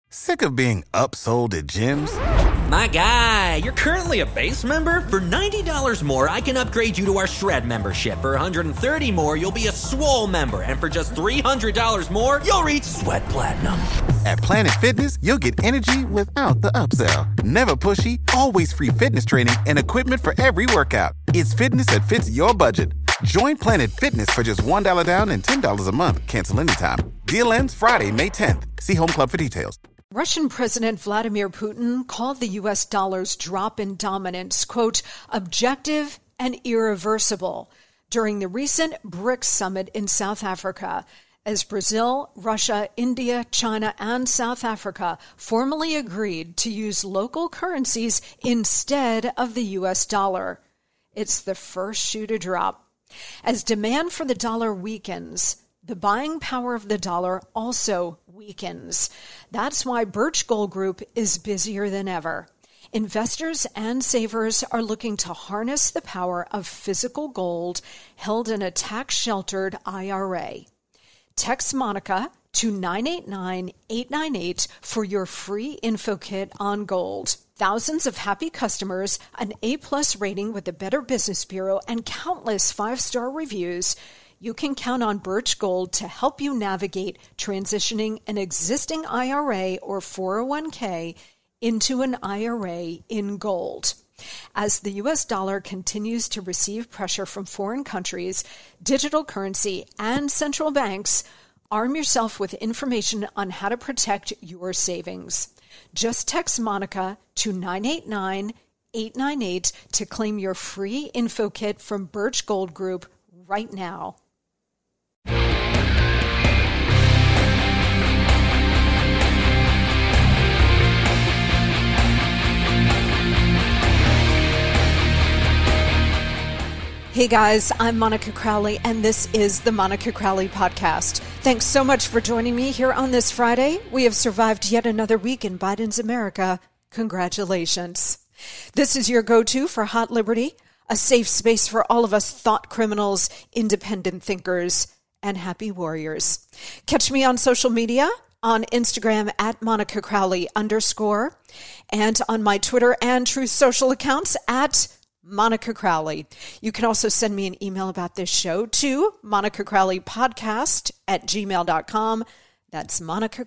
Sick of being upsold at gyms? My guy, you're currently a base member? For $90 more, I can upgrade you to our Shred membership. For $130 more, you'll be a Swole member. And for just $300 more, you'll reach Sweat Platinum. At Planet Fitness, you'll get energy without the upsell. Never pushy, always free fitness training and equipment for every workout. It's fitness that fits your budget. Join Planet Fitness for just $1 down and $10 a month. Cancel anytime. Deal ends Friday, May 10th. See Home Club for details. Russian President Vladimir Putin called the U.S. dollar's drop in dominance, quote, objective and irreversible during the recent BRICS summit in South Africa, as Brazil, Russia, India, China, and South Africa formally agreed to use local currencies instead of the U.S. dollar. It's the first shoe to drop. As demand for the dollar weakens, the buying power of the dollar also weakens. That's why Birch Gold Group is busier than ever. Investors and savers are looking to harness the power of physical gold held in a tax-sheltered IRA. Text Monica to 989-898 for your free info kit on gold. Thousands of happy customers, an A-plus rating with the Better Business Bureau, and countless 5-star reviews. You can count on Birch Gold to help you navigate transitioning an existing IRA or 401k into an IRA in gold. As the U.S. dollar continues to receive pressure from foreign countries, digital currency, and central banks, arm yourself with information on how to protect your savings. Just text Monica to 989-898 to claim your free info kit from Birch Gold Group right now. Hey guys, I'm Monica Crowley, and this is the Monica Crowley Podcast. Thanks so much for joining me here on this Friday. We have survived yet another week in Biden's America. Congratulations. This is your go-to for Hot Liberty, a safe space for all of us thought criminals, independent thinkers, and happy warriors. Catch me on social media, on Instagram at Monica Crowley _ and on my Twitter and Truth Social accounts at Monica Crowley. You can also send me an email about this show to monicacrowleypodcast@gmail.com. That's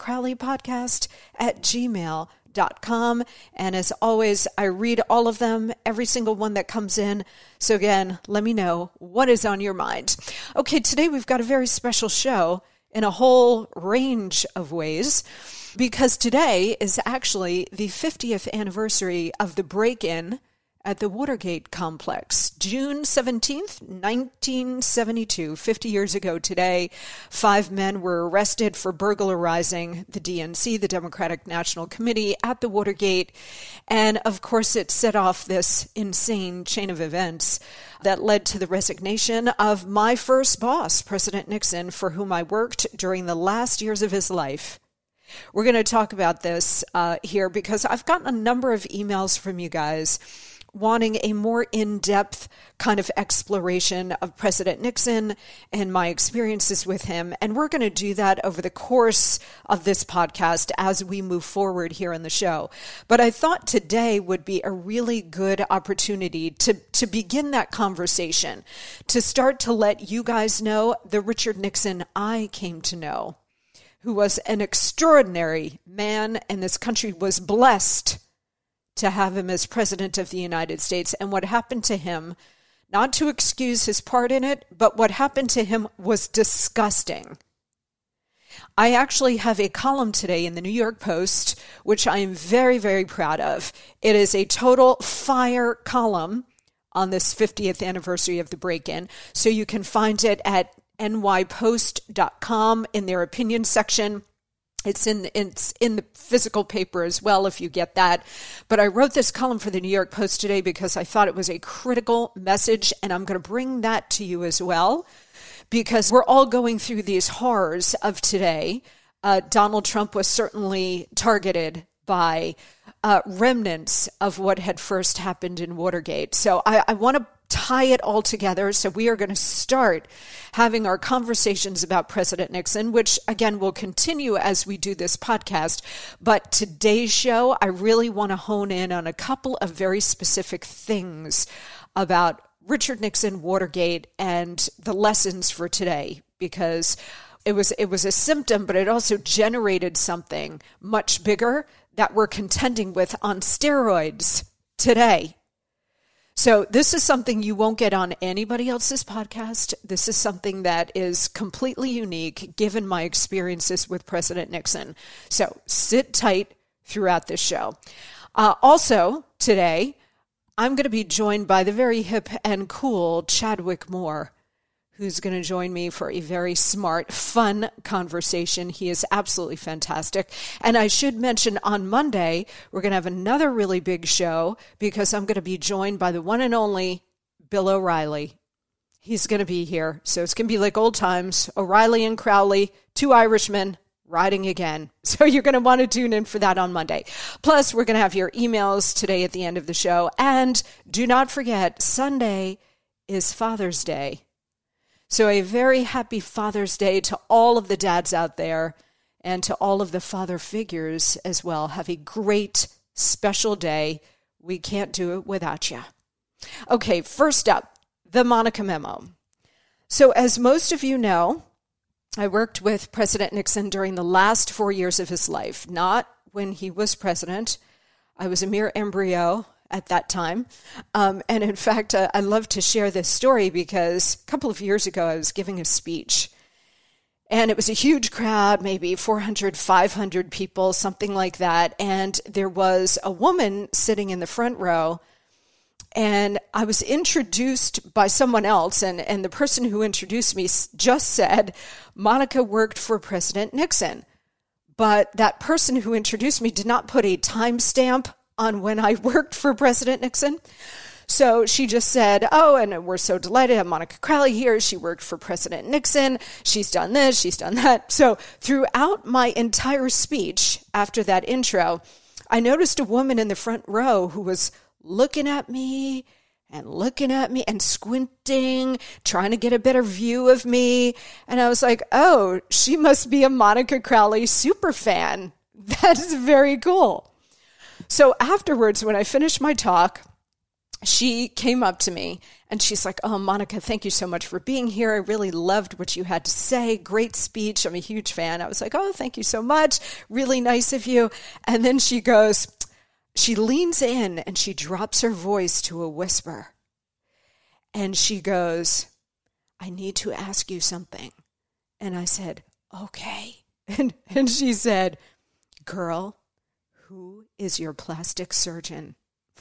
monicacrowleypodcast@gmail.com. And as always, I read all of them, every single one that comes in. So again, let me know what is on your mind. Okay, today we've got a very special show in a whole range of ways, because today is actually the 50th anniversary of the break-in at the Watergate complex. June 17th, 1972, 50 years ago today, 5 men were arrested for burglarizing the DNC, the Democratic National Committee, at the Watergate. And of course, it set off this insane chain of events that led to the resignation of my first boss, President Nixon, for whom I worked during the last years of his life. We're going to talk about this here because I've gotten a number of emails from you guys wanting a more in-depth kind of exploration of President Nixon and my experiences with him. And we're going to do that over the course of this podcast as we move forward here in the show. But I thought today would be a really good opportunity to begin that conversation, to start to let you guys know the Richard Nixon I came to know, who was an extraordinary man, and this country was blessed to have him as President of the United States. And what happened to him, not to excuse his part in it, but what happened to him was disgusting. I actually have a column today in the New York Post, which I am very, very proud of. It is a total fire column on this 50th anniversary of the break-in. So you can find it at nypost.com in their opinion section. It's in the physical paper as well, if you get that. But I wrote this column for the New York Post today because I thought it was a critical message, and I'm going to bring that to you as well, because we're all going through these horrors of today. Donald Trump was certainly targeted by remnants of what had first happened in Watergate. So I want to tie it all together. So we are going to start having our conversations about President Nixon, which again will continue as we do this podcast. But today's show, I really want to hone in on a couple of very specific things about Richard Nixon, Watergate, and the lessons for today, because it was a symptom, but it also generated something much bigger that we're contending with on steroids today. So this is something you won't get on anybody else's podcast. This is something that is completely unique given my experiences with President Nixon. So sit tight throughout this show. Also today, I'm going to be joined by the very hip and cool Chadwick Moore, who's going to join me for a very smart, fun conversation. He is absolutely fantastic. And I should mention on Monday, we're going to have another really big show because I'm going to be joined by the one and only Bill O'Reilly. He's going to be here. So it's going to be like old times, O'Reilly and Crowley, two Irishmen riding again. So you're going to want to tune in for that on Monday. Plus, we're going to have your emails today at the end of the show. And do not forget, Sunday is Father's Day. So a very happy Father's Day to all of the dads out there and to all of the father figures as well. Have a great special day. We can't do it without you. Okay, first up, the Monica Memo. So as most of you know, I worked with President Nixon during the last 4 years of his life, not when he was president. I was a mere embryo at that time. And in fact, I love to share this story because a couple of years ago, I was giving a speech. And it was a huge crowd, maybe 400, 500 people, something like that. And there was a woman sitting in the front row. And I was introduced by someone else, and the person who introduced me just said, Monica worked for President Nixon. But that person who introduced me did not put a timestamp on when I worked for President Nixon. So she just said, oh, and we're so delighted to have Monica Crowley here. She worked for President Nixon. She's done this, she's done that. So throughout my entire speech after that intro, I noticed a woman in the front row who was looking at me and squinting, trying to get a better view of me. And I was like, oh, she must be a Monica Crowley super fan. That is very cool. So afterwards, when I finished my talk, she came up to me and she's like, oh, Monica, thank you so much for being here. I really loved what you had to say. Great speech. I'm a huge fan. I was like, oh, thank you so much. Really nice of you. And then she goes, she leans in and she drops her voice to a whisper. And she goes, I need to ask you something. And I said, okay. And she said, girl, who is your plastic surgeon?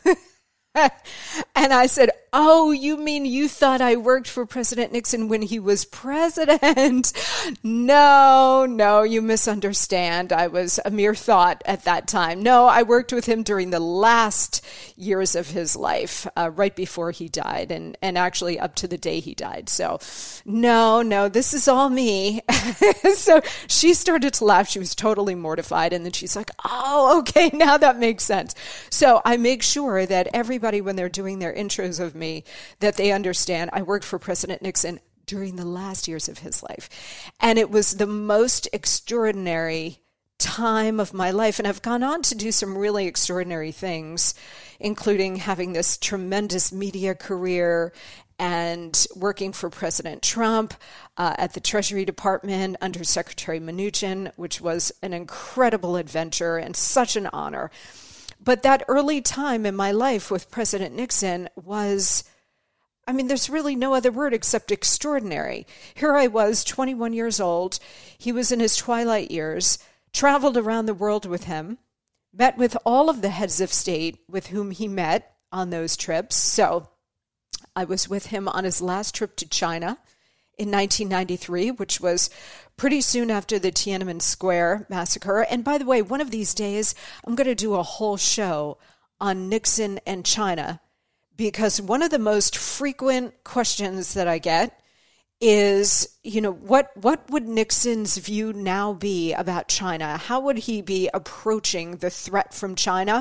And I said, oh, you mean you thought I worked for President Nixon when he was president? No, you misunderstand. I was a mere thought at that time. No, I worked with him during the last years of his life, right before he died, and actually up to the day he died. So no, this is all me. So she started to laugh. She was totally mortified. And then she's like, oh, okay, now that makes sense. So I make sure that everybody, when they're doing their intros of me, that they understand I worked for President Nixon during the last years of his life. And it was the most extraordinary time of my life. And I've gone on to do some really extraordinary things, including having this tremendous media career and working for President Trump at the Treasury Department under Secretary Mnuchin, which was an incredible adventure and such an honor. But that early time in my life with President Nixon was, I mean, there's really no other word except extraordinary. Here I was, 21 years old. He was in his twilight years, traveled around the world with him, met with all of the heads of state with whom he met on those trips. So I was with him on his last trip to China in 1993, which was pretty soon after the Tiananmen Square massacre. And by the way, one of these days, I'm going to do a whole show on Nixon and China, because one of the most frequent questions that I get is, what would Nixon's view now be about China? How would he be approaching the threat from China?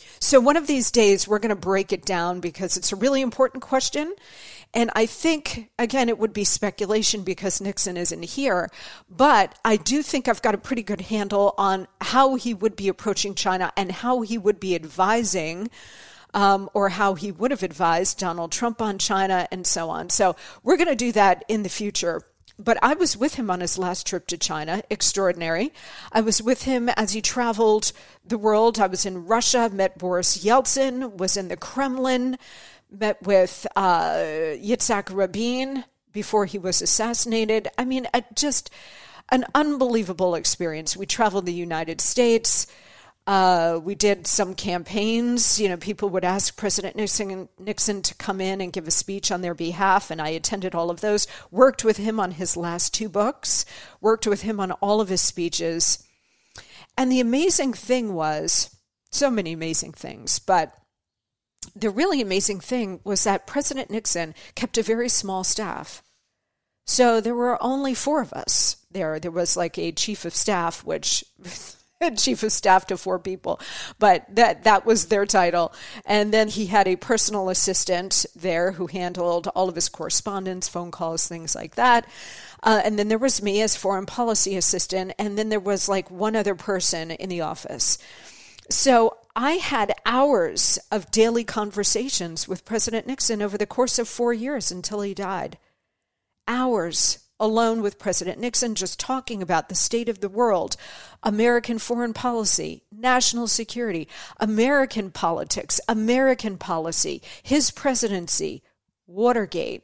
So one of these days, we're going to break it down because it's a really important question. And I think, again, it would be speculation because Nixon isn't here. But I do think I've got a pretty good handle on how he would be approaching China and how he would be advising or how he would have advised Donald Trump on China and so on. So we're going to do that in the future. But I was with him on his last trip to China, extraordinary. I was with him as he traveled the world. I was in Russia, met Boris Yeltsin, was in the Kremlin, met with Yitzhak Rabin before he was assassinated. I mean, just an unbelievable experience. We traveled the United States. We did some campaigns. You know, people would ask President Nixon to come in and give a speech on their behalf, and I attended all of those. Worked with him on his last 2 books. Worked with him on all of his speeches. And the amazing thing was, so many amazing things, but the really amazing thing was that President Nixon kept a very small staff. So there were only 4 of us there. There was like a chief of staff, which... chief of staff to 4 people, but that was their title. And then he had a personal assistant there who handled all of his correspondence, phone calls, things like that. And then there was me as foreign policy assistant. And then there was like one other person in the office. So I had hours of daily conversations with President Nixon over the course of 4 years until he died. Hours alone with President Nixon, just talking about the state of the world, American foreign policy, national security, American politics, American policy, his presidency, Watergate.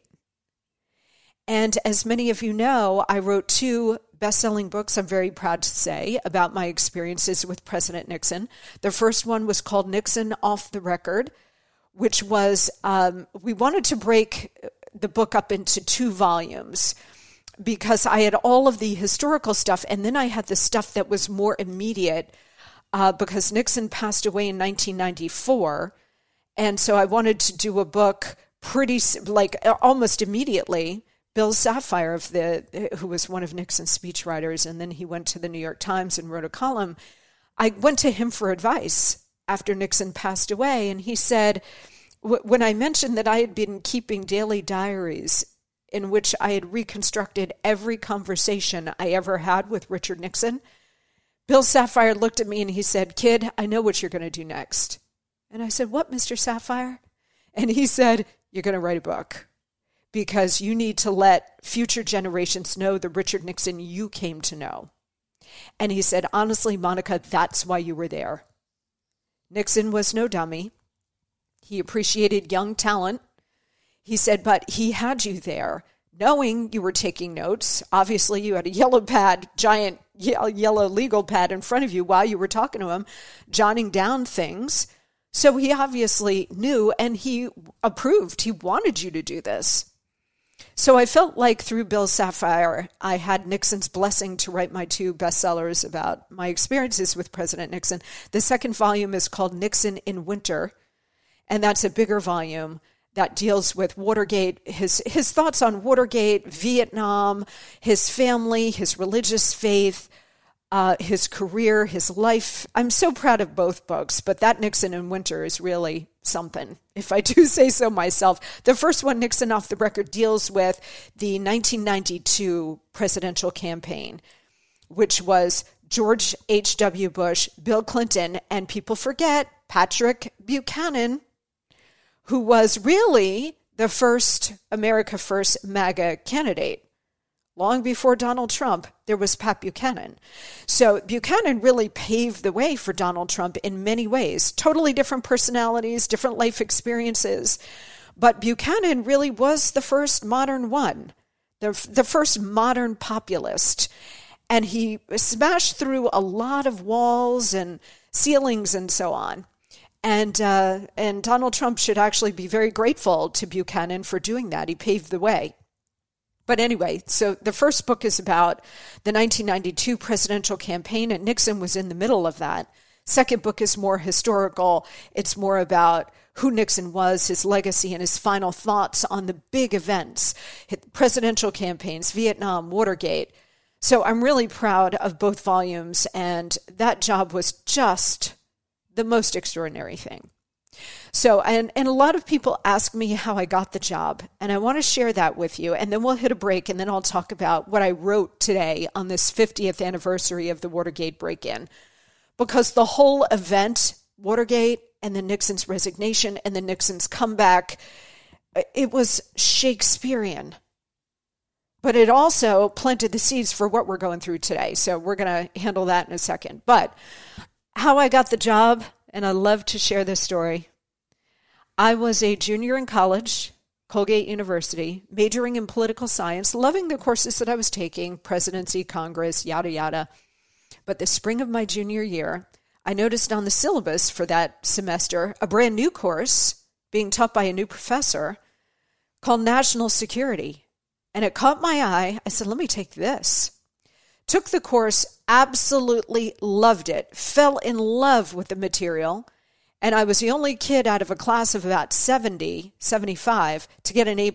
And as many of you know, I wrote 2 best-selling books, I'm very proud to say, about my experiences with President Nixon. The first one was called Nixon Off the Record, which was, we wanted to break the book up into 2 volumes, because I had all of the historical stuff, and then I had the stuff that was more immediate, because Nixon passed away in 1994, and so I wanted to do a book almost immediately. Bill Sapphire, who was one of Nixon's speechwriters, and then he went to the New York Times and wrote a column. I went to him for advice after Nixon passed away, and he said, when I mentioned that I had been keeping daily diaries in which I had reconstructed every conversation I ever had with Richard Nixon, Bill Sapphire looked at me and he said, "Kid, I know what you're going to do next." And I said, "What, Mr. Sapphire?" And he said, "You're going to write a book because you need to let future generations know the Richard Nixon you came to know." And he said, "Honestly, Monica, that's why you were there." Nixon was no dummy. He appreciated young talent. He said, but he had you there, knowing you were taking notes. Obviously, you had a yellow pad, giant yellow legal pad in front of you while you were talking to him, jotting down things. So he obviously knew, and he approved. He wanted you to do this. So I felt like through Bill Sapphire, I had Nixon's blessing to write my 2 bestsellers about my experiences with President Nixon. The second volume is called Nixon in Winter, and that's a bigger volume that deals with Watergate, his thoughts on Watergate, Vietnam, his family, his religious faith, his career, his life. I'm so proud of both books, but that Nixon in Winter is really something, if I do say so myself. The first one, Nixon Off the Record, deals with the 1992 presidential campaign, which was George H.W. Bush, Bill Clinton, and people forget Patrick Buchanan, who was really the first America First MAGA candidate. Long before Donald Trump, there was Pat Buchanan. So Buchanan really paved the way for Donald Trump in many ways. Totally different personalities, different life experiences. But Buchanan really was the first modern one, the first modern populist. And he smashed through a lot of walls and ceilings and so on. And Donald Trump should actually be very grateful to Buchanan for doing that. He paved the way. But anyway, so the first book is about the 1992 presidential campaign, and Nixon was in the middle of that. Second book is more historical. It's more about who Nixon was, his legacy, and his final thoughts on the big events, presidential campaigns, Vietnam, Watergate. So I'm really proud of both volumes, and that job was just the most extraordinary thing. So, and a lot of people ask me how I got the job, and I want to share that with you, and then we'll hit a break, and then I'll talk about what I wrote today on this 50th anniversary of the Watergate break-in. Because the whole event, Watergate, and then Nixon's resignation, and then Nixon's comeback, it was Shakespearean. But it also planted the seeds for what we're going through today. So we're going to handle that in a second. But how I got the job, and I love to share this story. I was a junior in college, Colgate University, majoring in political science, loving the courses that I was taking, presidency, Congress, yada, yada. But the spring of my junior year, I noticed on the syllabus for that semester a brand new course being taught by a new professor called National Security. And it caught my eye. I said, let me take this. Took the course, absolutely loved it, fell in love with the material. And I was the only kid out of a class of about 70, 75 to get an A+.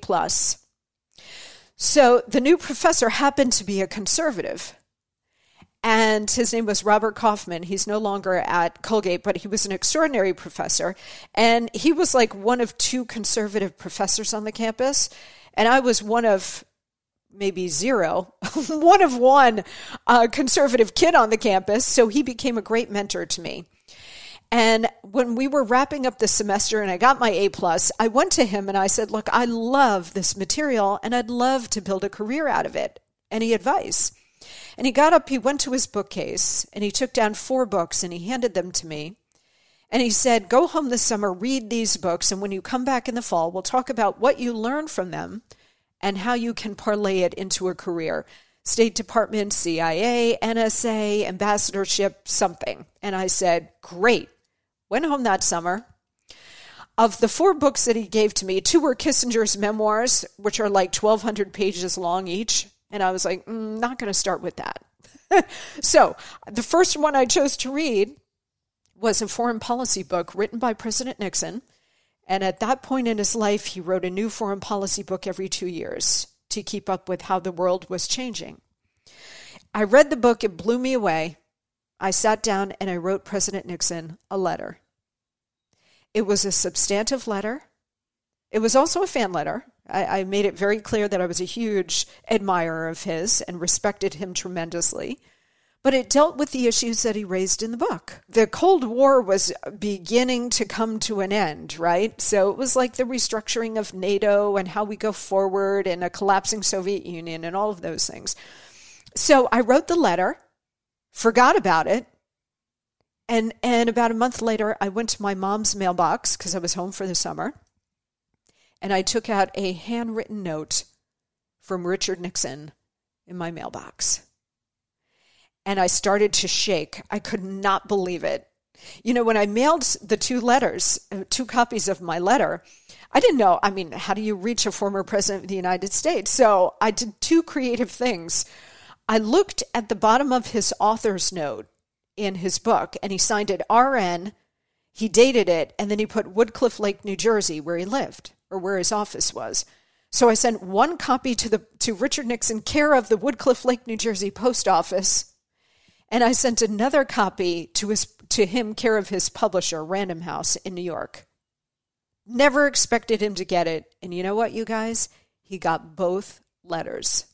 So the new professor happened to be a conservative. And his name was Robert Kaufman. He's no longer at Colgate, but he was an extraordinary professor. And he was like one of two conservative professors on the campus. And I was one of maybe zero, one conservative kid on the campus. So he became a great mentor to me. And when we were wrapping up the semester and I got my A+, I went to him and I said, look, I love this material and I'd love to build a career out of it. Any advice? And he got up, he went to his bookcase and he took down 4 books and he handed them to me. And he said, go home this summer, read these books. And when you come back in the fall, we'll talk about what you learned from them and how you can parlay it into a career. State Department, CIA, NSA, ambassadorship, something. And I said, great. Went home that summer. Of the 4 books that he gave to me, 2 were Kissinger's memoirs, which are like 1,200 pages long each. And I was like, not going to start with that. So the first one I chose to read was a foreign policy book written by President Nixon. And at that point in his life, he wrote a new foreign policy book every 2 years to keep up with how the world was changing. I read the book. It blew me away. I sat down and I wrote President Nixon a letter. It was a substantive letter. It was also a fan letter. I made it very clear that I was a huge admirer of his and respected him tremendously. But it dealt with the issues that he raised in the book. The Cold War was beginning to come to an end, right? So it was like the restructuring of NATO and how we go forward and a collapsing Soviet Union and all of those things. So I wrote the letter, forgot about it, and about a month later, I went to my mom's mailbox because I was home for the summer, and I took out a handwritten note from Richard Nixon in my mailbox. And I started to shake. I could not believe it. You know, when I mailed the 2 letters, 2 copies of my letter, I didn't know, how do you reach a former president of the United States? So I did 2 creative things. I looked at the bottom of his author's note in his book, and he signed it RN. He dated it, and then he put Woodcliff Lake, New Jersey, where he lived, or where his office was. So I sent 1 copy to Richard Nixon, care of the Woodcliff Lake, New Jersey post office, and I sent another copy to him, care of his publisher, Random House in New York. Never expected him to get it, and you know what, you guys? He got both letters.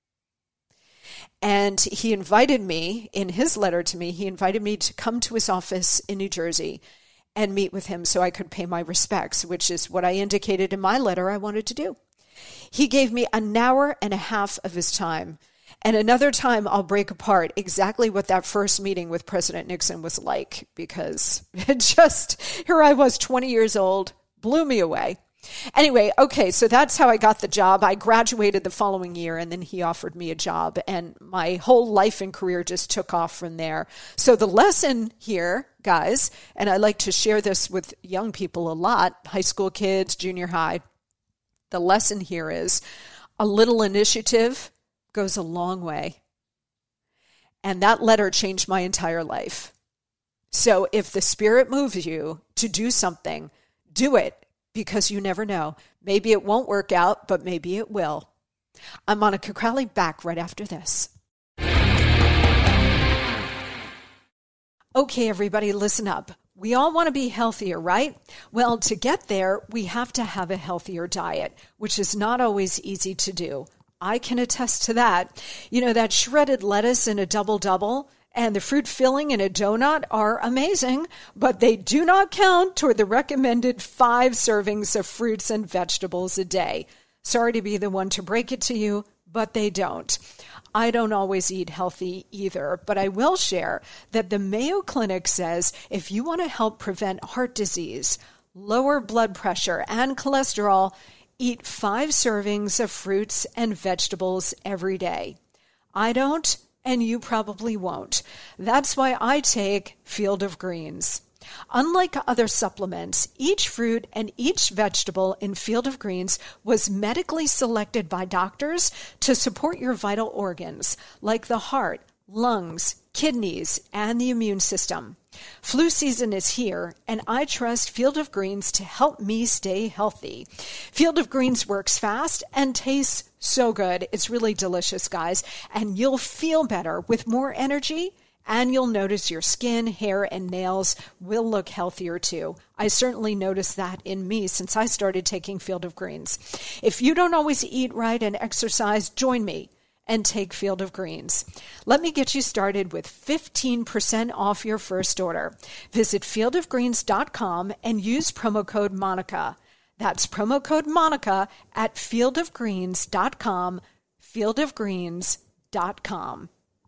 And he invited me, in his letter to me, he invited me to come to his office in New Jersey and meet with him so I could pay my respects, which is what I indicated in my letter I wanted to do. He gave me an hour and a half of his time. And another time I'll break apart exactly what that first meeting with President Nixon was like, because here I was 20 years old, blew me away. Anyway, okay, so that's how I got the job. I graduated the following year, and then he offered me a job, and my whole life and career just took off from there. So the lesson here, guys, and I like to share this with young people a lot, high school kids, junior high, the lesson here is a little initiative goes a long way. And that letter changed my entire life. So if the Spirit moves you to do something, do it. Because you never know. Maybe it won't work out, but maybe it will. I'm Monica Crowley, back right after this. Okay, everybody, listen up. We all want to be healthier, right? Well, to get there, we have to have a healthier diet, which is not always easy to do. I can attest to that. You know, that shredded lettuce in a double-double and the fruit filling in a donut are amazing, but they do not count toward the recommended 5 servings of fruits and vegetables a day. Sorry to be the one to break it to you, but they don't. I don't always eat healthy either, but I will share that the Mayo Clinic says if you want to help prevent heart disease, lower blood pressure, and cholesterol, eat 5 servings of fruits and vegetables every day. I don't, and you probably won't. That's why I take Field of Greens. Unlike other supplements, each fruit and each vegetable in Field of Greens was medically selected by doctors to support your vital organs, like the heart, lungs, kidneys, and the immune system. Flu season is here, and I trust Field of Greens to help me stay healthy. Field of Greens works fast and tastes so good. It's really delicious, guys, and you'll feel better with more energy. And you'll notice your skin, hair, and nails will look healthier too. I certainly noticed that in me since I started taking Field of Greens. If you don't always eat right and exercise, join me and take Field of Greens. Let me get you started with 15% off your first order. Visit fieldofgreens.com and use promo code Monica. That's promo code Monica at fieldofgreens.com, fieldofgreens.com.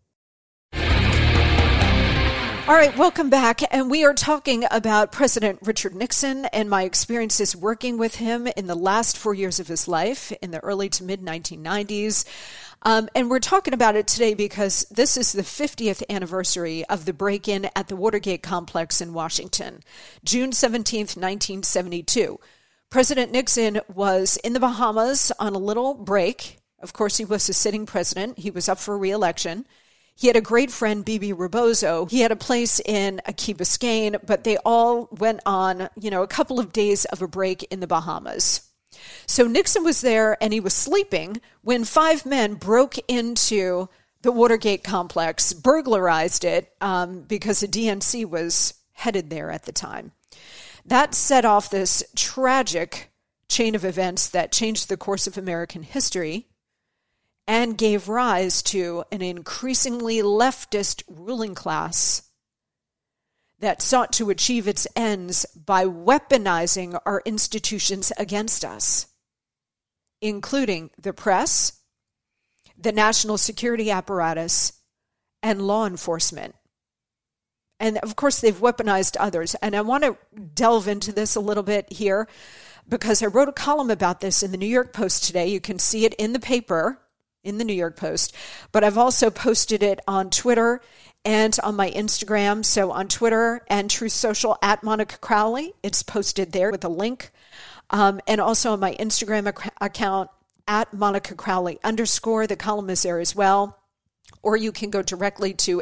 All right, welcome back. And we are talking about President Richard Nixon and my experiences working with him in the last 4 years of his life in the early to mid 1990s. And we're talking about it today because this is the 50th anniversary of the break-in at the Watergate complex in Washington, June 17th, 1972. President Nixon was in the Bahamas on a little break. Of course, he was a sitting president. He was up for re-election. He had a great friend, Bibi Rebozo. He had a place in Key Biscayne, but they all went on, a couple of days of a break in the Bahamas. So Nixon was there and he was sleeping when 5 men broke into the Watergate complex, burglarized it because the DNC was headed there at the time. That set off this tragic chain of events that changed the course of American history and gave rise to an increasingly leftist ruling class that sought to achieve its ends by weaponizing our institutions against us, including the press, the national security apparatus, and law enforcement. And of course, they've weaponized others. And I want to delve into this a little bit here because I wrote a column about this in the New York Post today. You can see it in the paper, in the New York Post, but I've also posted it on Twitter and on my Instagram. So on Twitter and Truth Social at Monica Crowley, it's posted there with a link. And also on my Instagram account at Monica Crowley _ the column is there as well. Or you can go directly to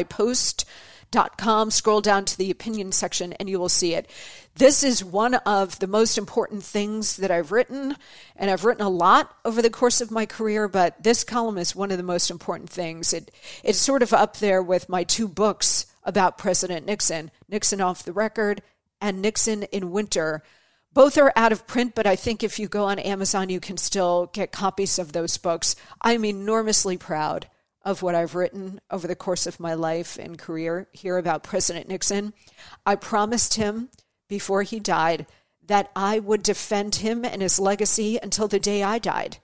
nypost.com, scroll down to the opinion section, and you will see it. This is one of the most important things that I've written, and I've written a lot over the course of my career, but this column is one of the most important things. It's sort of up there with my 2 books about President Nixon, Nixon Off the Record and Nixon in Winter. Both are out of print, but I think if you go on Amazon, you can still get copies of those books. I'm enormously proud of what I've written over the course of my life and career here about President Nixon. I promised him before he died that I would defend him and his legacy until the day I died.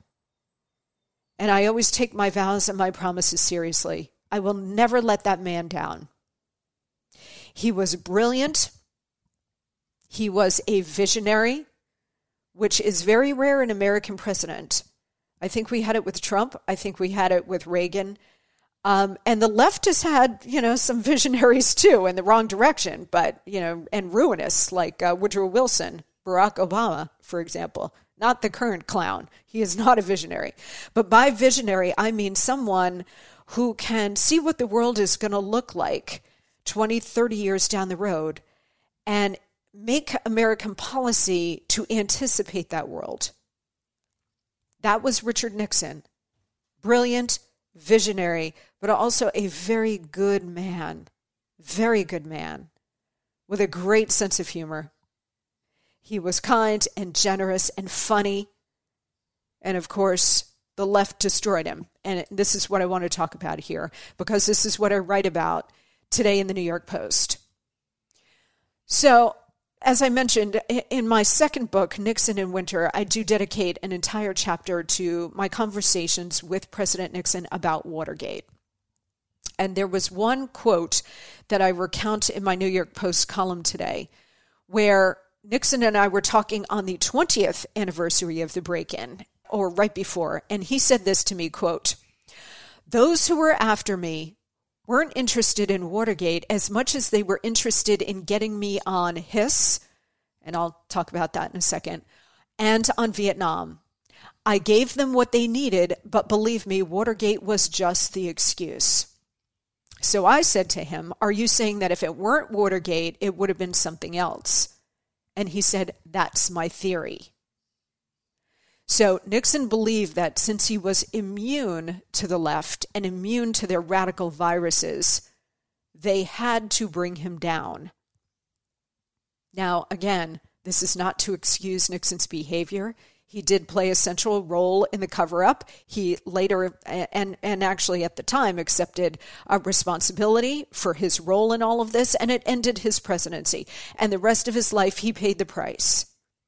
And I always take my vows and my promises seriously. I will never let that man down. He was brilliant. He was a visionary, which is very rare in American president. I think we had it with Trump. I think we had it with Reagan. And the left has had, some visionaries too in the wrong direction, but, and ruinous like Woodrow Wilson, Barack Obama, for example, not the current clown. He is not a visionary. But by visionary, I mean someone who can see what the world is going to look like 20, 30 years down the road and make American policy to anticipate that world. That was Richard Nixon. Brilliant, visionary, but also a very good man with a great sense of humor. He was kind and generous and funny. And of course, the left destroyed him. And this is what I want to talk about here, because this is what I write about today in the New York Post. So, as I mentioned, in my second book, Nixon in Winter, I do dedicate an entire chapter to my conversations with President Nixon about Watergate. And there was one quote that I recount in my New York Post column today, where Nixon and I were talking on the 20th anniversary of the break-in, or right before, and he said this to me, quote, "Those who were after me weren't interested in Watergate as much as they were interested in getting me on Hiss," and I'll talk about that in a second, "and on Vietnam. I gave them what they needed, but believe me, Watergate was just the excuse." So I said to him, "Are you saying that if it weren't Watergate, it would have been something else?" And he said, "That's my theory." So Nixon believed that since he was immune to the left and immune to their radical viruses, they had to bring him down. Now, again, this is not to excuse Nixon's behavior. He did play a central role in the cover-up. He later, and actually at the time, accepted a responsibility for his role in all of this, and it ended his presidency. And the rest of his life, he paid the price.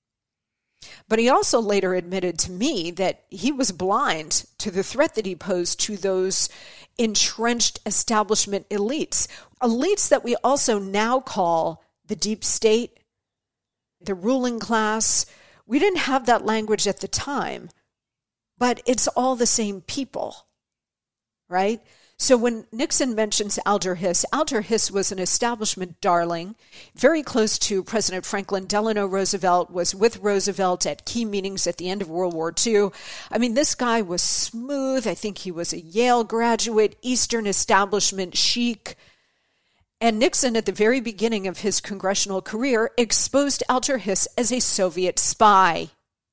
But he also later admitted to me that he was blind to the threat that he posed to those entrenched establishment elites that we also now call the deep state, the ruling class. We didn't have that language at the time, but it's all the same people, right? So when Nixon mentions Alger Hiss was an establishment darling, very close to President Franklin Delano Roosevelt, was with Roosevelt at key meetings at the end of World War II. I mean, this guy was smooth. I think he was a Yale graduate, Eastern establishment chic. And Nixon, at the very beginning of his congressional career, exposed Alger Hiss as a Soviet spy.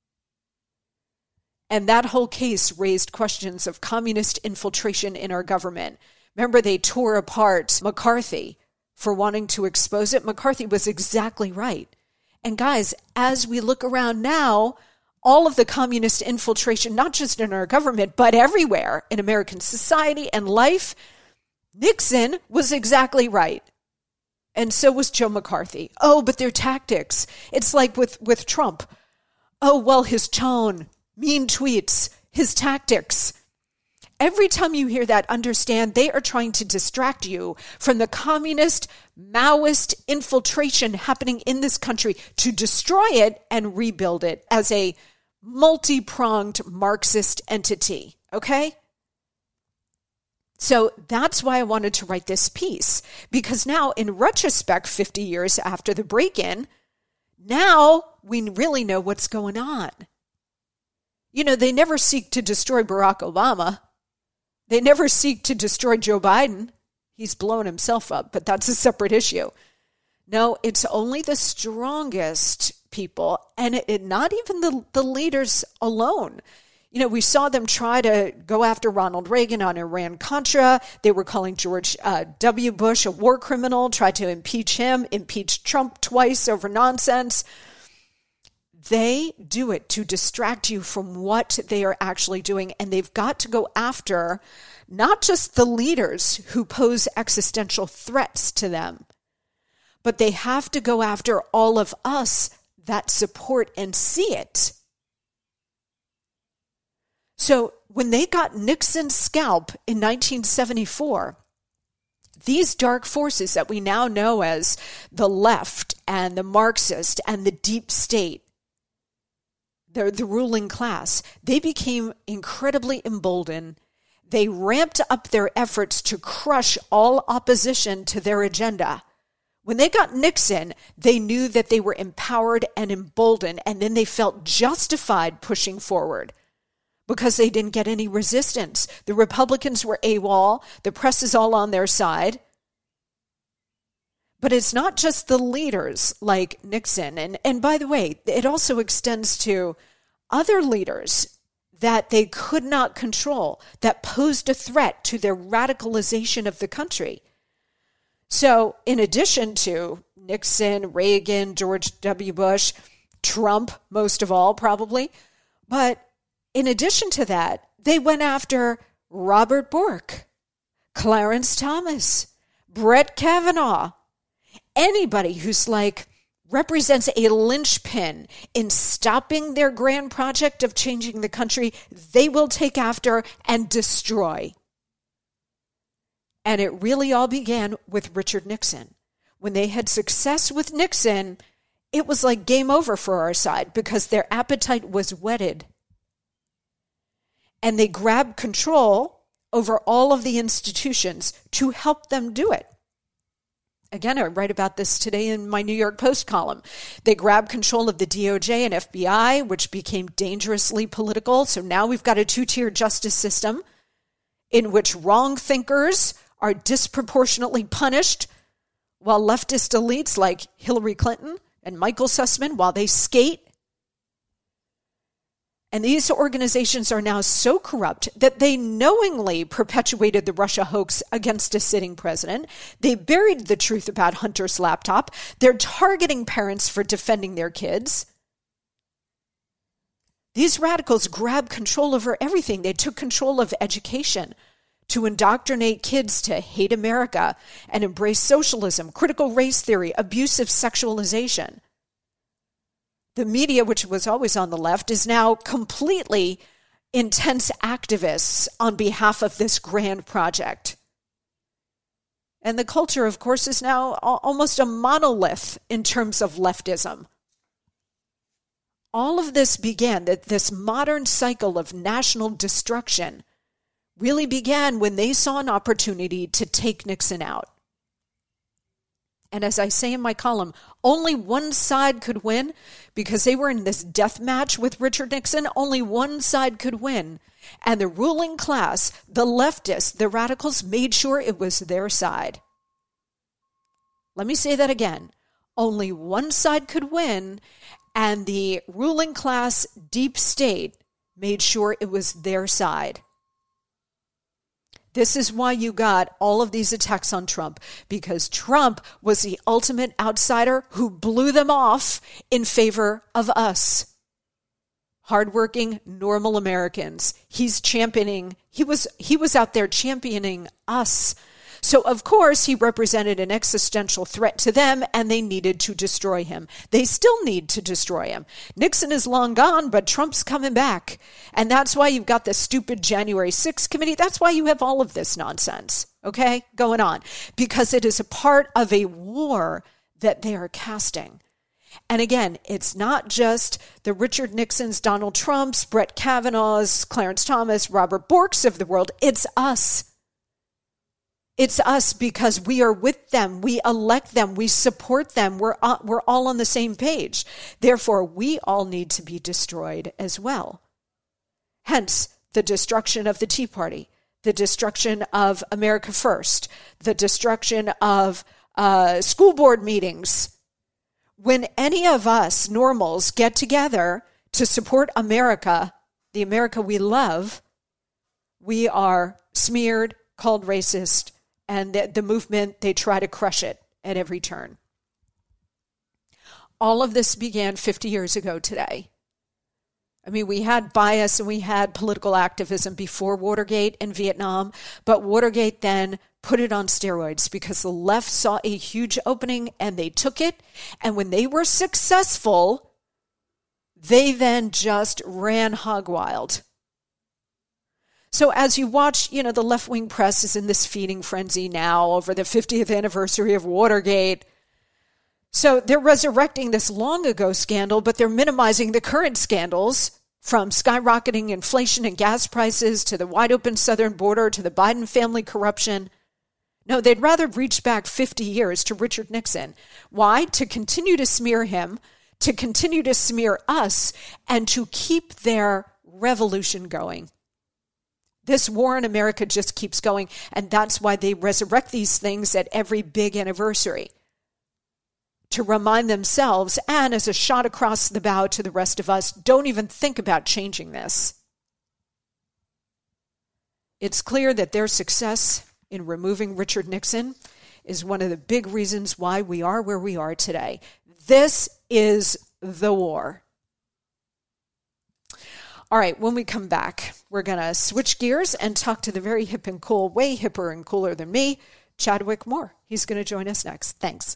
And that whole case raised questions of communist infiltration in our government. Remember, they tore apart McCarthy for wanting to expose it. McCarthy was exactly right. And guys, as we look around now, all of the communist infiltration, not just in our government, but everywhere in American society and life, Nixon was exactly right. And so was Joe McCarthy. Oh, but their tactics. It's like with Trump. Oh, well, his tone, mean tweets, his tactics. Every time you hear that, understand they are trying to distract you from the communist, Maoist infiltration happening in this country to destroy it and rebuild it as a multi-pronged Marxist entity. Okay? So that's why I wanted to write this piece, because now in retrospect, 50 years after the break-in, now we really know what's going on. You know, they never seek to destroy Barack Obama. They never seek to destroy Joe Biden. He's blown himself up, but that's a separate issue. No, it's only the strongest people, and not even the leaders alone. You know, we saw them try to go after Ronald Reagan on Iran-Contra. They were calling George W. Bush a war criminal, tried to impeach him, impeached Trump twice over nonsense. They do it to distract you from what they are actually doing, and they've got to go after not just the leaders who pose existential threats to them, but they have to go after all of us that support and see it. So when they got Nixon's scalp in 1974, these dark forces that we now know as the left and the Marxist and the deep state, the ruling class, they became incredibly emboldened. They ramped up their efforts to crush all opposition to their agenda. When they got Nixon, they knew that they were empowered and emboldened, and then they felt justified pushing forward, because they didn't get any resistance. The Republicans were AWOL. The press is all on their side. But it's not just the leaders like Nixon. And by the way, it also extends to other leaders that they could not control, that posed a threat to their radicalization of the country. So in addition to Nixon, Reagan, George W. Bush, Trump, most of all, probably. But in addition to that, they went after Robert Bork, Clarence Thomas, Brett Kavanaugh, anybody who's represents a linchpin in stopping their grand project of changing the country, they will take after and destroy. And it really all began with Richard Nixon. When they had success with Nixon, it was like game over for our side because their appetite was whetted. And they grabbed control over all of the institutions to help them do it. Again, I write about this today in my New York Post column. They grabbed control of the DOJ and FBI, which became dangerously political. So now we've got a two-tier justice system in which wrong thinkers are disproportionately punished, while leftist elites like Hillary Clinton and Michael Sussman, while they skate. And these organizations are now so corrupt that they knowingly perpetuated the Russia hoax against a sitting president. They buried the truth about Hunter's laptop. They're targeting parents for defending their kids. These radicals grabbed control over everything. They took control of education to indoctrinate kids to hate America and embrace socialism, critical race theory, abusive sexualization. The media, which was always on the left, is now completely intense activists on behalf of this grand project. And the culture, of course, is now almost a monolith in terms of leftism. All of this began, that this modern cycle of national destruction really began when they saw an opportunity to take Nixon out. And as I say in my column, only one side could win because they were in this death match with Richard Nixon. Only one side could win. And the ruling class, the leftists, the radicals, made sure it was their side. Let me say that again. Only one side could win, and the ruling class, deep state, made sure it was their side. This is why you got all of these attacks on Trump, because Trump was the ultimate outsider who blew them off in favor of us. Hardworking, normal Americans. He was out there championing us. So, of course, he represented an existential threat to them, and they needed to destroy him. They still need to destroy him. Nixon is long gone, but Trump's coming back. And that's why you've got the stupid January 6th committee. That's why you have all of this nonsense, okay, going on. Because it is a part of a war that they are casting. And again, it's not just the Richard Nixons, Donald Trumps, Brett Kavanaughs, Clarence Thomas, Robert Borks of the world. It's us. It's us because we are with them. We elect them. We support them. We're all on the same page. Therefore, we all need to be destroyed as well. Hence, the destruction of the Tea Party, the destruction of America First, the destruction of school board meetings. When any of us normals get together to support America, the America we love, we are smeared, called racist, and the movement, they try to crush it at every turn. All of this began 50 years ago today. I mean, we had bias and we had political activism before Watergate and Vietnam, but Watergate then put it on steroids because the left saw a huge opening and they took it. And when they were successful, they then just ran hog wild. So as you watch, the left-wing press is in this feeding frenzy now over the 50th anniversary of Watergate. So they're resurrecting this long ago scandal, but they're minimizing the current scandals, from skyrocketing inflation and gas prices to the wide open southern border to the Biden family corruption. No, they'd rather reach back 50 years to Richard Nixon. Why? To continue to smear him, to continue to smear us, and to keep their revolution going. This war in America just keeps going, and that's why they resurrect these things at every big anniversary, to remind themselves, and as a shot across the bow to the rest of us, don't even think about changing this. It's clear that their success in removing Richard Nixon is one of the big reasons why we are where we are today. This is the war. All right, when we come back, we're going to switch gears and talk to the very hip and cool, way hipper and cooler than me, Chadwick Moore. He's going to join us next. Thanks.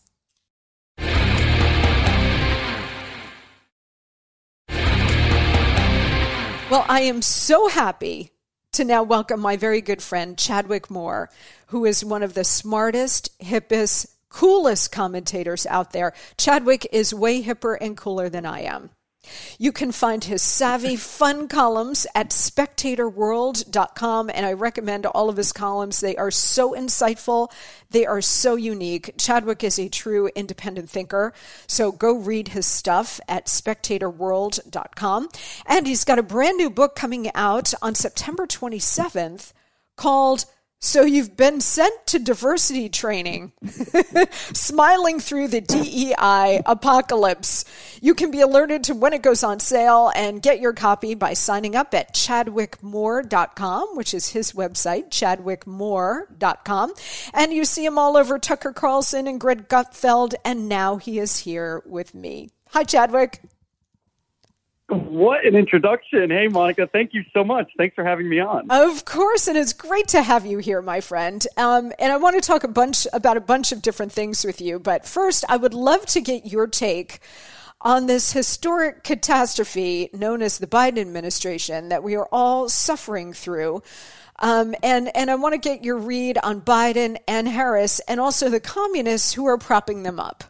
Well, I am so happy to now welcome my very good friend, Chadwick Moore, who is one of the smartest, hippest, coolest commentators out there. Chadwick is way hipper and cooler than I am. You can find his savvy, fun columns at spectatorworld.com, and I recommend all of his columns. They are so insightful. They are so unique. Chadwick is a true independent thinker, so go read his stuff at spectatorworld.com. And he's got a brand new book coming out on September 27th called So You've Been Sent to Diversity Training, Smiling Through the DEI Apocalypse. You can be alerted to when it goes on sale and get your copy by signing up at chadwickmoore.com, which is his website, chadwickmoore.com. And you see him all over Tucker Carlson and Greg Gutfeld, and now he is here with me. Hi, Chadwick. What an introduction. Hey, Monica, thank you so much. Thanks for having me on. Of course, and it's great to have you here, my friend. And I want to talk about a bunch of different things with you. But first, I would love to get your take on this historic catastrophe known as the Biden administration that we are all suffering through. And I want to get your read on Biden and Harris and also the communists who are propping them up.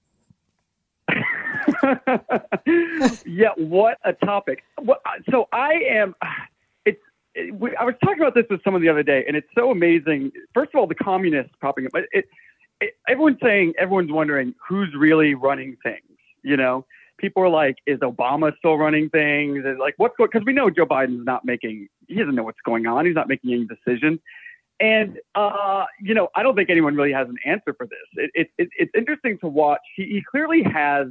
Yeah, what a topic. So I was talking about this with someone the other day, and it's so amazing. First of all, the communists propping up. Everyone's wondering who's really running things. You know, people are like, is Obama still running things? Is like, what's going? Because we know Joe Biden's not making. He doesn't know what's going on. He's not making any decisions. And, I don't think anyone really has an answer for this. It's interesting to watch. He clearly has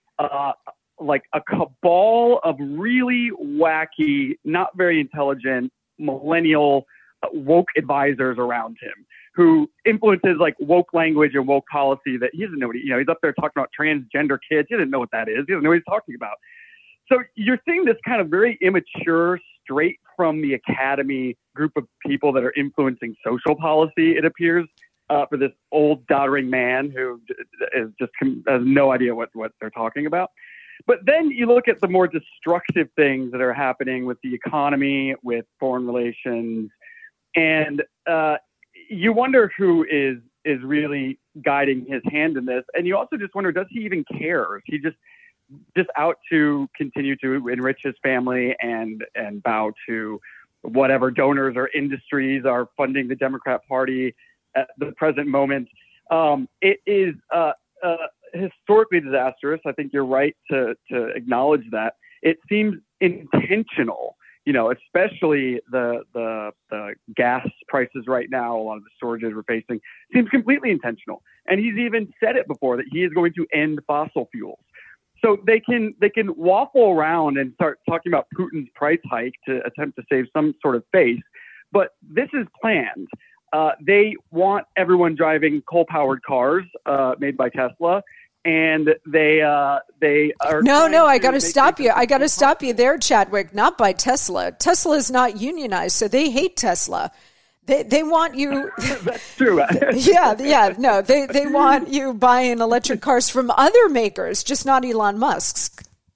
like a cabal of really wacky, not very intelligent, millennial woke advisors around him who influences like woke language and woke policy that he doesn't know he's up there talking about transgender kids. He doesn't know what that is. He doesn't know what he's talking about. So you're seeing this kind of very immature, straight from the academy group of people that are influencing social policy, it appears, for this old doddering man who is just has no idea what they're talking about. But then you look at the more destructive things that are happening with the economy, with foreign relations, and you wonder who is really guiding his hand in this. And you also just wonder, does he even care? Is he just out to continue to enrich his family and bow to whatever donors or industries are funding the Democrat Party at the present moment? It is historically disastrous. I think you're right to acknowledge that. It seems intentional, especially the gas prices right now, a lot of the shortages we're facing, seems completely intentional. And he's even said it before that he is going to end fossil fuels. So they can waffle around and start talking about Putin's price hike to attempt to save some sort of face. But this is planned. They want everyone driving coal-powered cars made by Tesla, and they are. No, I got to stop you. I got to stop you there, Chadwick. Not by Tesla. Tesla is not unionized, so they hate Tesla. They want you. That's true. Yeah. No, they want you buying electric cars from other makers, just not Elon Musk's.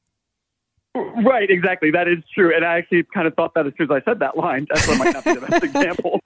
Right, exactly. That is true. And I actually kind of thought that as soon as I said that line. Tesla might not be the best example.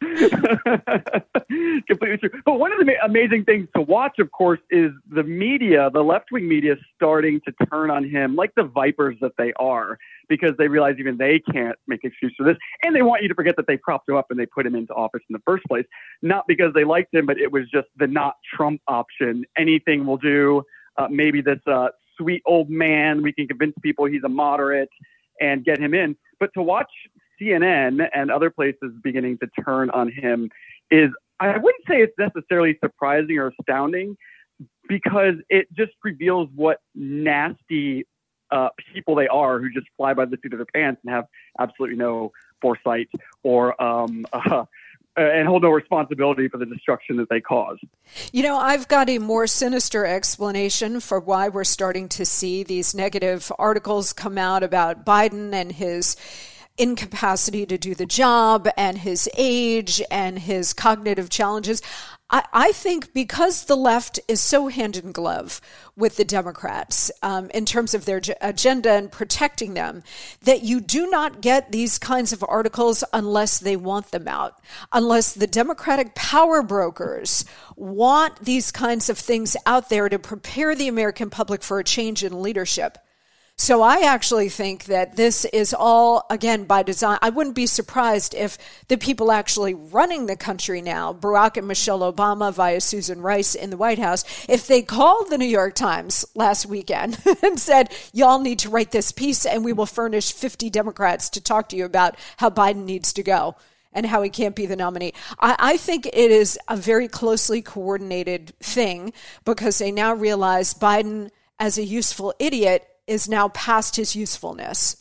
Completely true. But one of the amazing things to watch, of course, is the media, the left-wing media, starting to turn on him like the vipers that they are, because they realize even they can't make excuse for this. And they want you to forget that they propped him up and they put him into office in the first place, not because they liked him, but it was just the not Trump option. Anything will do. Maybe this sweet old man, we can convince people he's a moderate and get him in. But to watch CNN and other places beginning to turn on him is, I wouldn't say it's necessarily surprising or astounding, because it just reveals what nasty people they are, who just fly by the seat of their pants and have absolutely no foresight or and hold no responsibility for the destruction that they caused. You know, I've got a more sinister explanation for why we're starting to see these negative articles come out about Biden and his incapacity to do the job and his age and his cognitive challenges. I think because the left is so hand in glove with the Democrats in terms of their agenda and protecting them, that you do not get these kinds of articles unless they want them out, unless the Democratic power brokers want these kinds of things out there to prepare the American public for a change in leadership. So I actually think that this is all, again, by design. I wouldn't be surprised if the people actually running the country now, Barack and Michelle Obama via Susan Rice in the White House, if they called the New York Times last weekend and said, y'all need to write this piece and we will furnish 50 Democrats to talk to you about how Biden needs to go and how he can't be the nominee. I think it is a very closely coordinated thing because they now realize Biden, as a useful idiot, is now past his usefulness.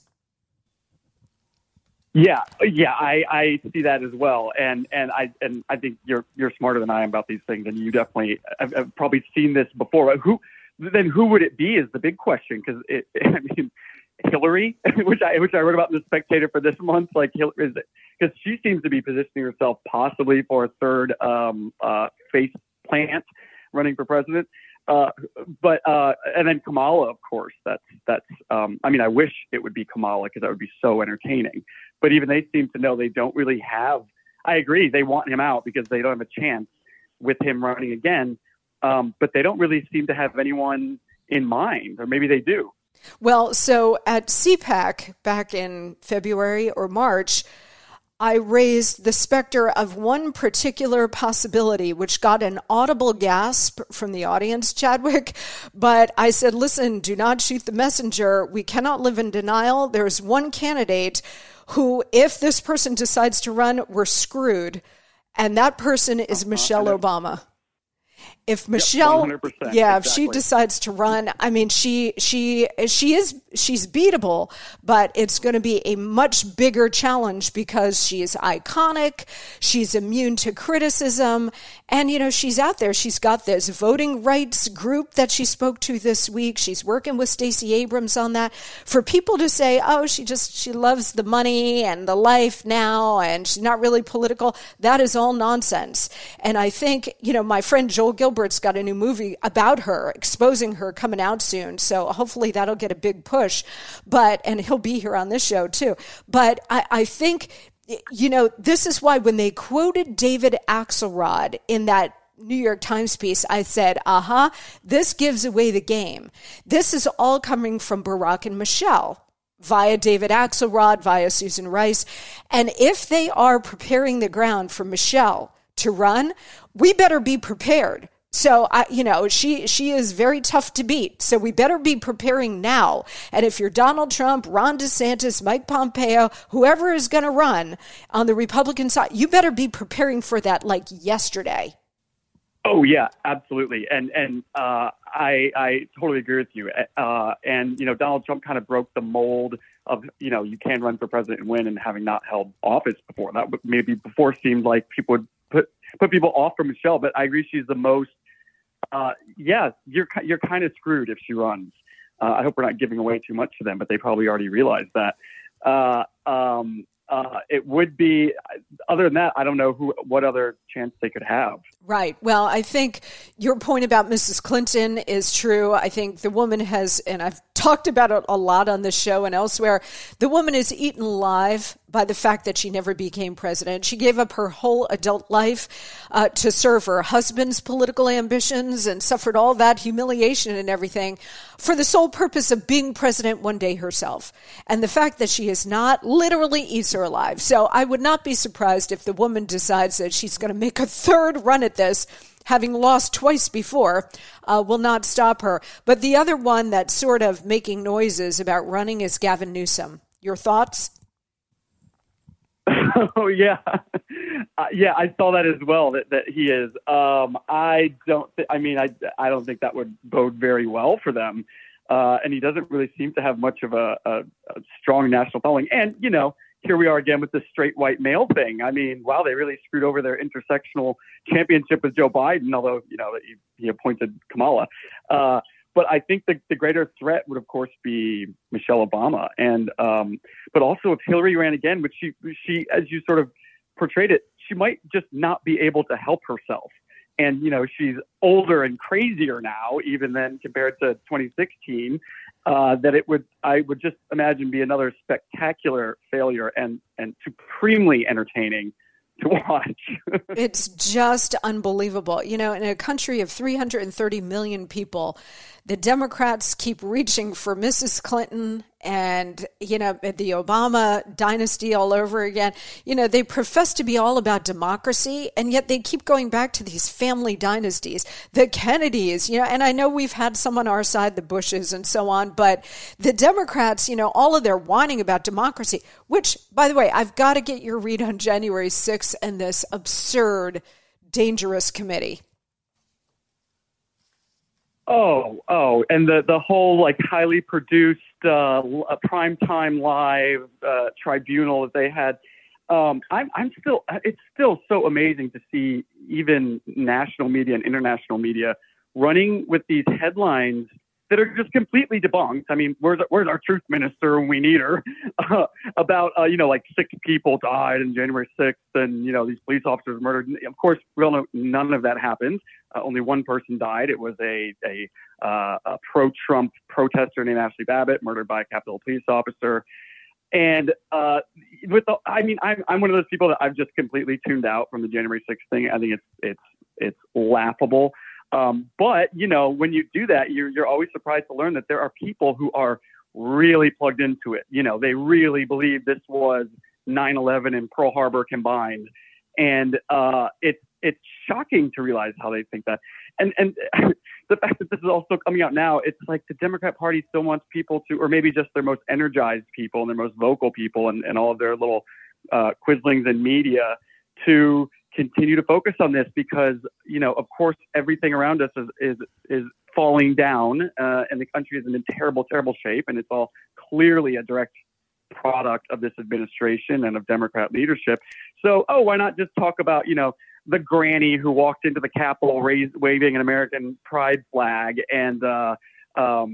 Yeah, I see that as well, and I think you're smarter than I am about these things, and you definitely have probably seen this before. Who would it be is the big question, because Hillary, which I wrote about in the Spectator for this month, like Hillary, because she seems to be positioning herself possibly for a third face plant running for president. And then Kamala, of course, that's I wish it would be Kamala because that would be so entertaining. But even they seem to know they don't really have, I agree, they want him out because they don't have a chance with him running again. But they don't really seem to have anyone in mind, or maybe they do. Well, so at CPAC back in February or March, I raised the specter of one particular possibility, which got an audible gasp from the audience, Chadwick. But I said, listen, do not shoot the messenger. We cannot live in denial. There's one candidate who, if this person decides to run, we're screwed. And that person is Michelle Obama. If Michelle, exactly. If she decides to run, I mean, she's beatable, but it's going to be a much bigger challenge because she is iconic. She's immune to criticism. And, she's out there. She's got this voting rights group that she spoke to this week. She's working with Stacey Abrams on that. For people to say, oh, she loves the money and the life now, and she's not really political, that is all nonsense. And I think, my friend Joel Gilbert's got a new movie about her, exposing her, coming out soon. So hopefully that'll get a big push. And he'll be here on this show too. But I think, this is why when they quoted David Axelrod in that New York Times piece, I said, this gives away the game. This is all coming from Barack and Michelle via David Axelrod, via Susan Rice. And if they are preparing the ground for Michelle to run, we better be prepared. So, she is very tough to beat. So we better be preparing now. And if you're Donald Trump, Ron DeSantis, Mike Pompeo, whoever is going to run on the Republican side, you better be preparing for that like yesterday. Oh, yeah, absolutely. And I totally agree with you. Donald Trump kind of broke the mold of, you can run for president and win, and having not held office before. That maybe before seemed like people would put people off from Michelle, but I agree she's the most, you're kind of screwed if she runs. I hope we're not giving away too much to them, but they probably already realized that. It would be, other than that, I don't know what other chance they could have. Right. Well, I think your point about Mrs. Clinton is true. I think the woman has, and I've talked about it a lot on this show and elsewhere, the woman is eaten alive by the fact that she never became president. She gave up her whole adult life to serve her husband's political ambitions and suffered all that humiliation and everything for the sole purpose of being president one day herself. And the fact that she is not literally eats her alive. So I would not be surprised if the woman decides that she's going to make a third run at this, having lost twice before, will not stop her. But the other one that's sort of making noises about running is Gavin Newsom. Your thoughts? Oh, yeah. I saw that as well, that he is. I don't think that would bode very well for them. And he doesn't really seem to have much of a strong national following. And, here we are again with the straight white male thing. I mean, wow, they really screwed over their intersectional championship with Joe Biden, although, he appointed Kamala. But I think the greater threat would, of course, be Michelle Obama. And but also if Hillary ran again, which she, as you sort of portrayed it, she might just not be able to help herself. And, she's older and crazier now, even then compared to 2016, that I would just imagine be another spectacular failure and supremely entertaining to watch. It's just unbelievable. In a country of 330 million people, the Democrats keep reaching for Mrs. Clinton and, the Obama dynasty all over again. They profess to be all about democracy, and yet they keep going back to these family dynasties, the Kennedys, and I know we've had some on our side, the Bushes and so on, but the Democrats, all of their whining about democracy, which, by the way, I've got to get your read on January 6th and this absurd, dangerous committee. Oh, and the whole highly produced primetime live tribunal that they had. It's still so amazing to see even national media and international media running with these headlines that are just completely debunked. I mean, where's our truth minister when we need her? About 6 people died on January 6th, and these police officers murdered. Of course, we all know none of that happened. Only one person died. It was a pro-Trump protester named Ashley Babbitt, murdered by a Capitol police officer. And I'm one of those people that I've just completely tuned out from the January 6th thing. I think it's laughable. But when you do that, you're always surprised to learn that there are people who are really plugged into it. They really believe this was 9/11 and Pearl Harbor combined. And it's shocking to realize how they think that. And the fact that this is also coming out now, it's like the Democrat Party still wants people to, or maybe just their most energized people and their most vocal people and all of their little quislings in media to continue to focus on this because, of course, everything around us is falling down and the country is in terrible, terrible shape. And it's all clearly a direct product of this administration and of Democrat leadership. So, why not just talk about, the granny who walked into the Capitol waving an American pride flag and all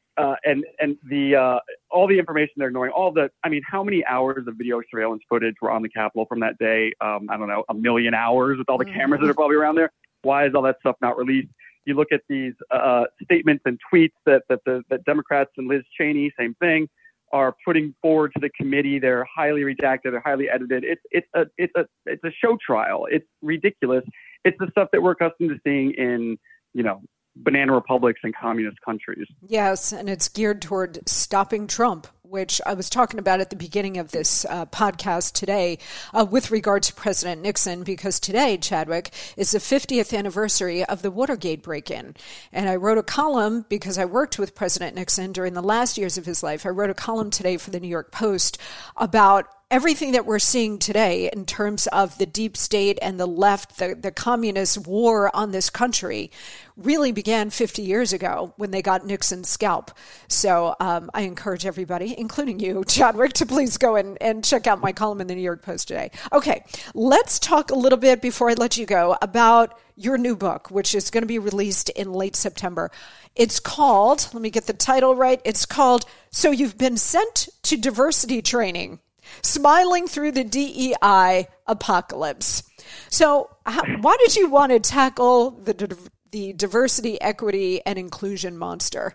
the information they're ignoring, how many hours of video surveillance footage were on the Capitol from that day? I don't know, 1 million hours with all the cameras that are probably around there. Why is all that stuff not released? You look at these statements and tweets that Democrats and Liz Cheney, same thing, are putting forward to the committee. They're highly redacted. They're highly edited. It's a show trial. It's ridiculous. It's the stuff that we're accustomed to seeing in, banana republics and communist countries. Yes, and it's geared toward stopping Trump, which I was talking about at the beginning of this podcast today with regard to President Nixon, because today, Chadwick, is the 50th anniversary of the Watergate break-in. And I wrote a column, because I worked with President Nixon during the last years of his life, I wrote a column today for the New York Post about everything that we're seeing today in terms of the deep state and the left, the communist war on this country really began 50 years ago when they got Nixon's scalp. So I encourage everybody, including you, Chadwick, to please go and check out my column in the New York Post today. Okay, let's talk a little bit before I let you go about your new book, which is going to be released in late September. It's called, let me get the title right, it's called So You've Been Sent to Diversity Training, Smiling Through the DEI Apocalypse. So why did you want to tackle the diversity, equity, and inclusion monster?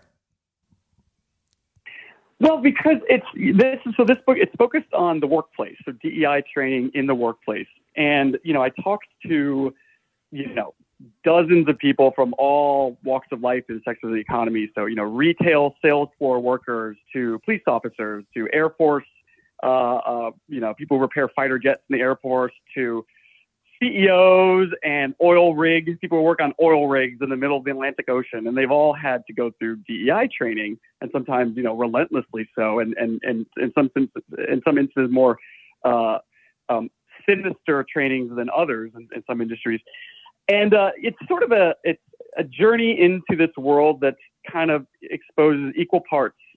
Well, because this book, it's focused on the workplace, so DEI training in the workplace. And, I talked to, dozens of people from all walks of life and sectors of the economy. So, retail sales floor workers to police officers to Air Force, people who repair fighter jets in the Air Force to CEOs and oil rigs, people who work on oil rigs in the middle of the Atlantic Ocean, and they've all had to go through DEI training, and sometimes, relentlessly so, and in some instances more sinister trainings than others in some industries. And it's sort of a journey into this world that kind of exposes equal parts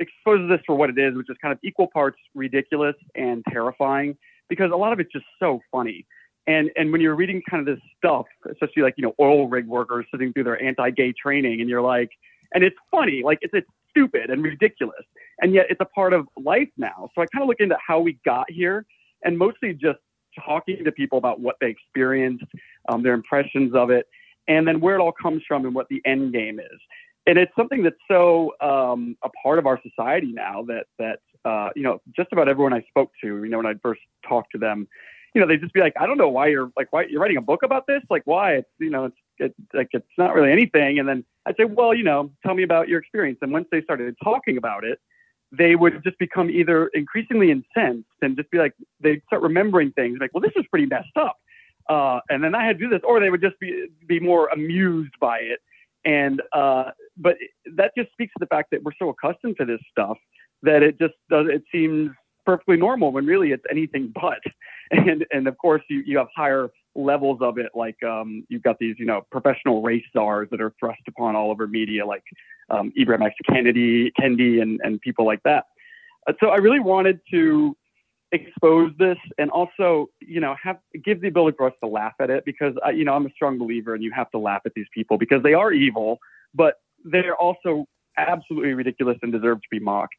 exposes this for what it is, which is kind of equal parts ridiculous and terrifying, because a lot of it's just so funny. And when you're reading kind of this stuff, especially like, oil rig workers sitting through their anti-gay training, and you're like, and it's funny, like it's stupid and ridiculous, and yet it's a part of life now. So I kind of look into how we got here, and mostly just talking to people about what they experienced, their impressions of it, and then where it all comes from and what the end game is. And it's something that's so a part of our society now that just about everyone I spoke to, when I first talked to them, they'd just be like, I don't know why you're writing a book about this? Like, why? It's not really anything. And then I'd say, well, tell me about your experience. And once they started talking about it, they would just become either increasingly incensed and just be like, they'd start remembering things like, well, this is pretty messed up. And then I had to do this, or they would just be more amused by it. And, but that just speaks to the fact that we're so accustomed to this stuff that it seems perfectly normal when really it's anything but. And of course you have higher levels of it. Like, you've got these, professional race stars that are thrust upon all over media, like, Ibram X. Kendi and people like that. So I really wanted to expose this and also, give the ability for us to laugh at it, because, I'm a strong believer and you have to laugh at these people because they are evil, but they're also absolutely ridiculous and deserve to be mocked.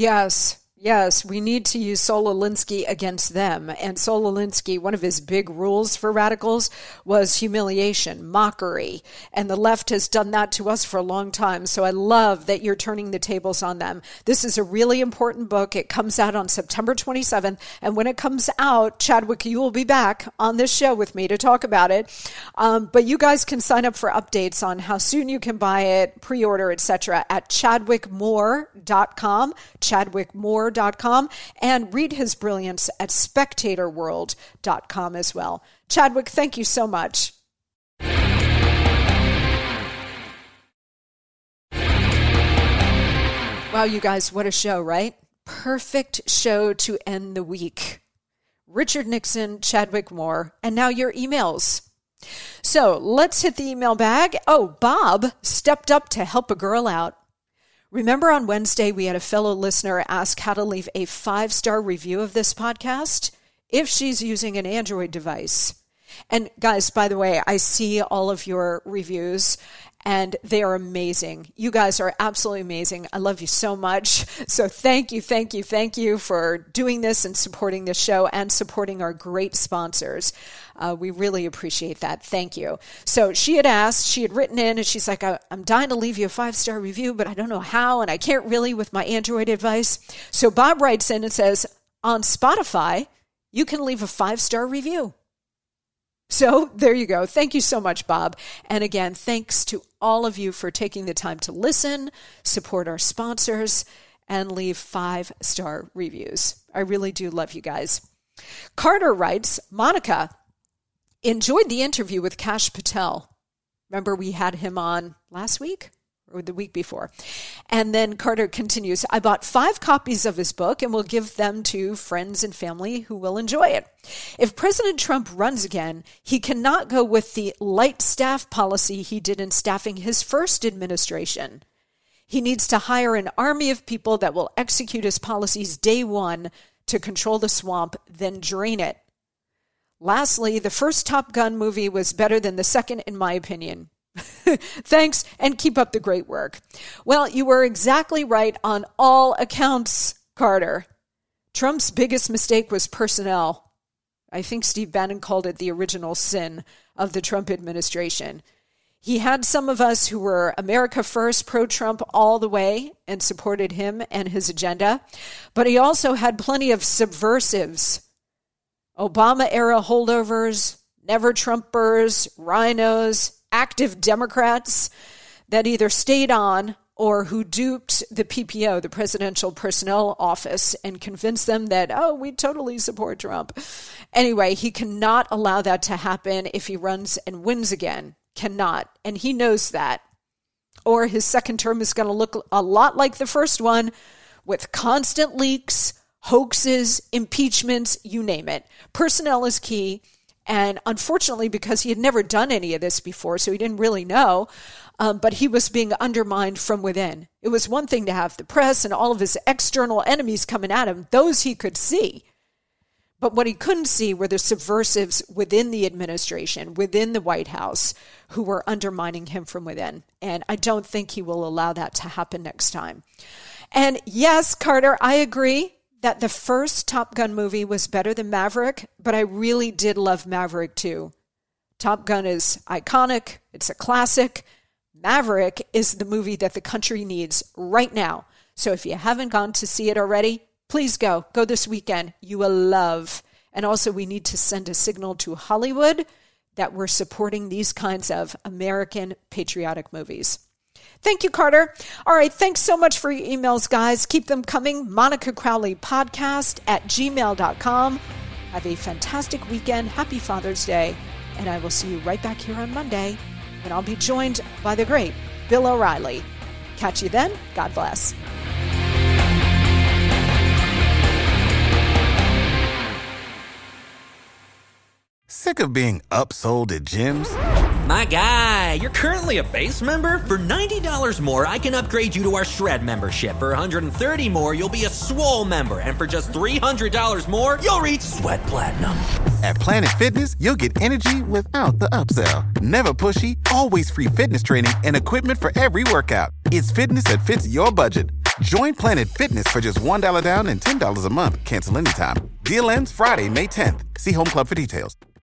Yes, we need to use Saul Alinsky against them. And Saul Alinsky, one of his big rules for radicals was humiliation, mockery. And the left has done that to us for a long time. So I love that you're turning the tables on them. This is a really important book. It comes out on September 27th. And when it comes out, Chadwick, you will be back on this show with me to talk about it. But you guys can sign up for updates on how soon you can buy it, pre-order, etc. at chadwickmoore.com, chadwickmoore.com, and read his brilliance at spectatorworld.com as well. Chadwick, thank you so much. Wow, you guys, what a show, right? Perfect show to end the week. Richard Nixon, Chadwick Moore, and now your emails. So let's hit the email bag. Oh, Bob stepped up to help a girl out. Remember on Wednesday, we had a fellow listener ask how to leave a 5-star review of this podcast if she's using an Android device. And guys, by the way, I see all of your reviews and they are amazing. You guys are absolutely amazing. I love you so much. So thank you for doing this and supporting this show and supporting our great sponsors. We really appreciate that. Thank you. So she had written in and she's like, I'm dying to leave you a 5-star review, but I don't know how, and I can't really with my Android device. So Bob writes in and says, on Spotify, you can leave a 5-star review. So there you go. Thank you so much, Bob. And again, thanks to all of you for taking the time to listen, support our sponsors, and leave 5-star reviews. I really do love you guys. Carter writes, Monica, enjoyed the interview with Kash Patel. Remember we had him on last week? Or the week before. And then Carter continues, I bought 5 copies of his book and will give them to friends and family who will enjoy it. If President Trump runs again, he cannot go with the light staff policy he did in staffing his first administration. He needs to hire an army of people that will execute his policies day one to control the swamp, then drain it. Lastly, the first Top Gun movie was better than the second, in my opinion. Thanks, and keep up the great work. Well, you were exactly right on all accounts, Carter. Trump's biggest mistake was personnel. I think Steve Bannon called it the original sin of the Trump administration. He had some of us who were America first, pro-Trump all the way, and supported him and his agenda. But he also had plenty of subversives. Obama-era holdovers, never-Trumpers, rhinos, active Democrats that either stayed on or who duped the PPO, the Presidential Personnel Office, and convinced them that, we totally support Trump. Anyway, he cannot allow that to happen if he runs and wins again. Cannot. And he knows that. Or his second term is going to look a lot like the first one, with constant leaks, hoaxes, impeachments, you name it. Personnel is key. And unfortunately, because he had never done any of this before, so he didn't really know, but he was being undermined from within. It was one thing to have the press and all of his external enemies coming at him. Those he could see. But what he couldn't see were the subversives within the administration, within the White House, who were undermining him from within. And I don't think he will allow that to happen next time. And yes, Carter, I agree that the first Top Gun movie was better than Maverick, but I really did love Maverick too. Top Gun is iconic. It's a classic. Maverick is the movie that the country needs right now. So if you haven't gone to see it already, please go. Go this weekend. You will love. And also we need to send a signal to Hollywood that we're supporting these kinds of American patriotic movies. Thank you, Carter. All right, thanks so much for your emails, guys. Keep them coming. Monica Crowley Podcast at gmail.com. Have a fantastic weekend. Happy Father's Day. And I will see you right back here on Monday when I'll be joined by the great Bill O'Reilly. Catch you then. God bless. Sick of being upsold at gyms? My guy, you're currently a base member? For $90 more, I can upgrade you to our Shred membership. For $130 more, you'll be a Swole member. And for just $300 more, you'll reach Sweat Platinum. At Planet Fitness, you'll get energy without the upsell. Never pushy, always free fitness training and equipment for every workout. It's fitness that fits your budget. Join Planet Fitness for just $1 down and $10 a month. Cancel anytime. Deal ends Friday, May 10th. See Home Club for details.